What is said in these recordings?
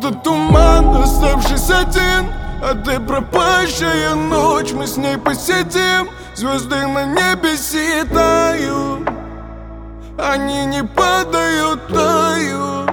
этот туман, оставшись один, а ты пропащая ночь. Мы с ней посидим, звезды на небе светают, они не падают, тают.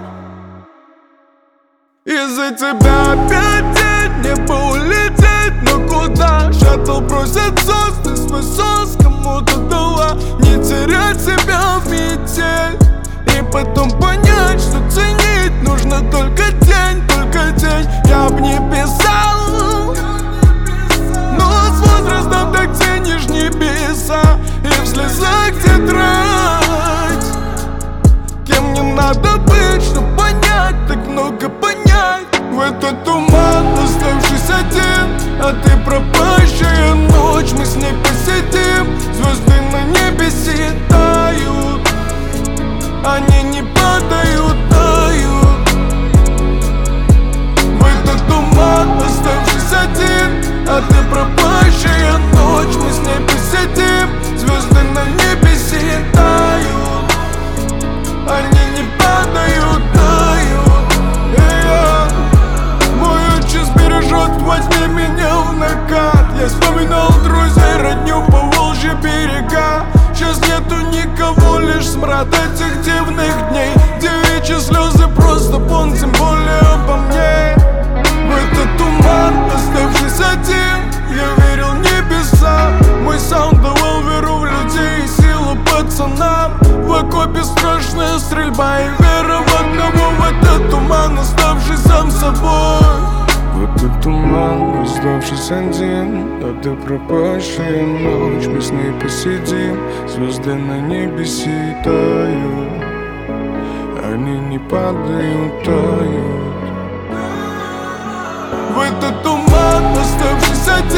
Из-за тебя опять день, небо улететь, но куда? Шаттл бросит звезды, свой сос кому-то дала. Не терять себя в метель и потом понять, что ценить нужно только день, только день. Я б не писал, но с возрастом так ценишь небеса и в слезах тетрадь. Кем мне надо быть, чтоб понять, так много понять. В этот туман, оставшись один, а ты пропащая ночь. Мы с ней посидим, звезды на небе светают, они не падают, тают. В этот туман, оставшись один, а ты пропащая ночь. Мы с ней посидим, звезды на небе светают, они не падают, тают. Мой отчим бережет, возьми меня в накат. Я вспоминал друзей, родню по Волжье берега. Сейчас нету никого, лишь смрад этих дивных дней. Девичьи слезы просто пон, тем более обо мне. В этот туман, оставшись один, я верил в небеса. Мой саунд давал веру в людей и силу пацанам. В окопе страшная стрельба и вера в одного. В этот туман, оставшись сам собой. В этот туман, оставшись один, а ты пропащая ночь. Мы с ней посидим, звезды на небе светают, они не падают, тают. В этот туман, оставшись один,